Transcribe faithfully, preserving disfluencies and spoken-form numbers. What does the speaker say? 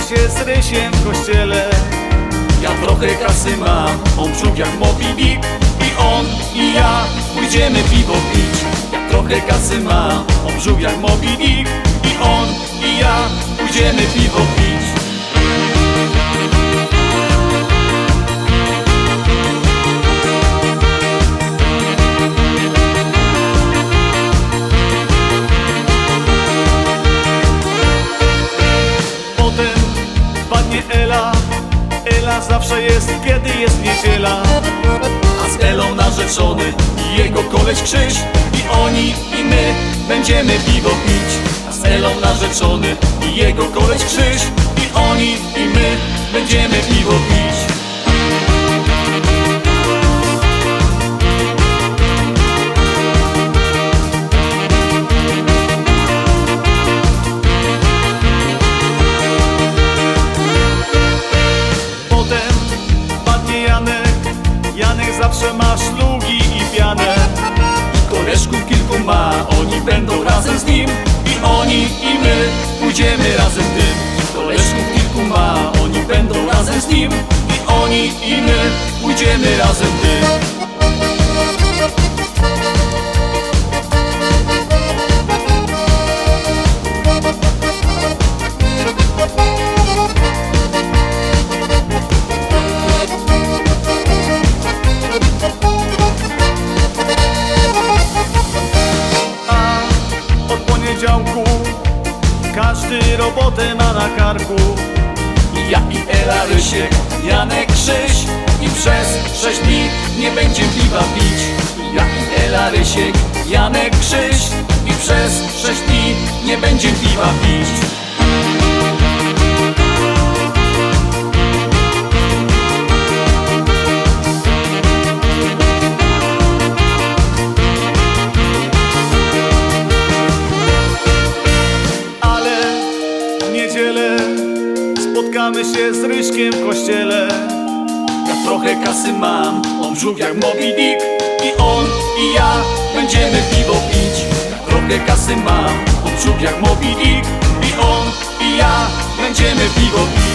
się z Rysiem w kościele. Ja trochę kasy mam, on brzuch jak Moby Dick. I on i ja pójdziemy piwo pić. Ja trochę kasy mam, on brzuch jak Moby Dick. I on i ja pójdziemy piwo pić. Potem wpadnie Ela. Ela zawsze jest, kiedy jest niedziela. A z Elą narzeczony i jego koleś Krzyś. I oni i my będziemy piwo pić. A z Elą narzeczony i jego koleś Krzyś. I oni i my będziemy piwo pić. Potem padnie Janek. Janek zawsze ma szlugi i pianę. Koleżków kilku ma, oni będą razem z nim. I oni i my pójdziemy razem tym. Koleżków kilku ma, oni będą razem z nim. I oni i my pójdziemy razem tym. A od poniedziałku każdy robotę ma na karku. Ja i Ela, Rysiek, Janek, Krzyś. I przez sześć dni nie będzie piwa pić. Ja i Ela, Rysiek, Janek, Krzyś. I przez sześć dni nie będzie piwa pić. Ale w niedzielę spotkamy się z Ryśkiem w kościele. Ja trochę kasy mam, on brzuch jak Moby Dick. I on i ja będziemy piwo pić. Ja trochę kasy mam, on brzuch jak Moby Dick. I on i ja będziemy piwo pić.